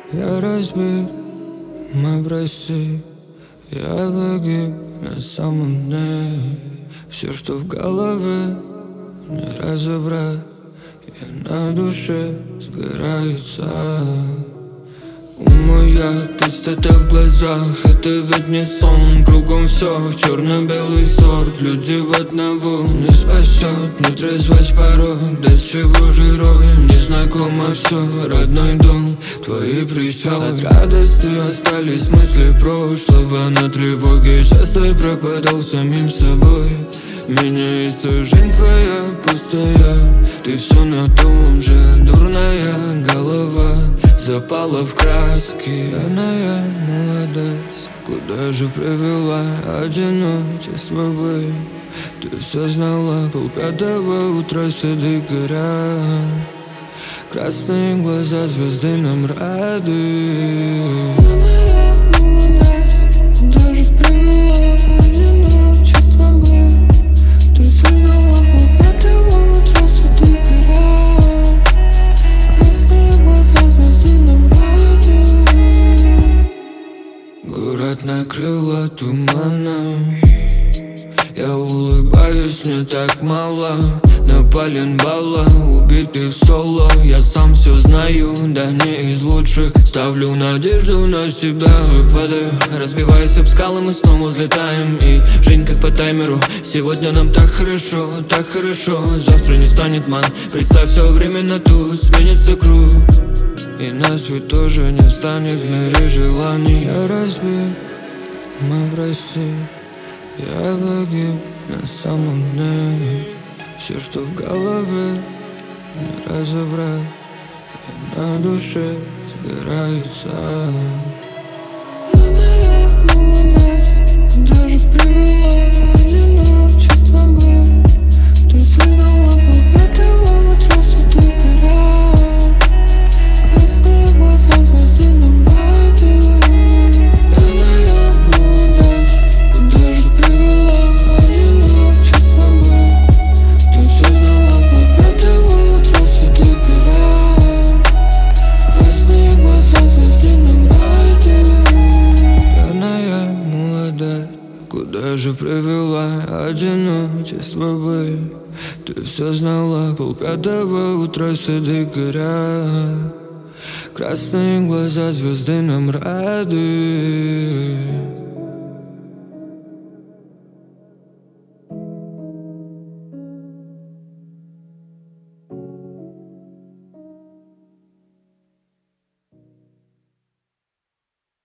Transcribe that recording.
Я разбит, мой прости. Я погиб на самом дне. Все, что в голове, не разобрать. Я на душе сгорается. Моя пустота в глазах, это ведь не сон. Кругом все в черно-белый сорт. Люди в одного не спасет, не трезвость порой. До чего же рой, незнакомо все. Родной дом, твои причалы. От радости остались мысли прошлого. На тревоге часто пропадал самим собой. Меняется жизнь твоя пустая. Ты все на том же, дурная голова запала в краски. Пьяная молодость, куда же привела одиночество бы? Ты все знала, 5:30 утра сады горят. Красные глаза звезды нам радуют. Город накрыло туманом. Я улыбаюсь, мне так мало. Напален балла, убитый в соло. Я сам все знаю, да не из лучших. Ставлю надежду на себя. Выпадаю, разбиваясь об скалы, мы снова взлетаем. И жизнь как по таймеру. Сегодня нам так хорошо, так хорошо. Завтра не станет ман. Представь, все временно тут сменится круг. И нас ведь тоже не станет в мире желаний. Я разбит, мой прости. Я погиб на самом дне. Все, что в голове, не разобрать. И на душе сгорается. Куда же привела одиночество бы? Ты создала 5:30 утра сады горят. Красные глаза звезды нам радуют. Пьяная молодость, куда же привела одиночество бы? Ты создала 5:30 утра сады горят. Красные глаза звезды нам радуют. Пьяная молодость, куда же привела одиночество бы? Ты все знала, 5:30 утра сады горят. Красные глаза звезды нам радуют.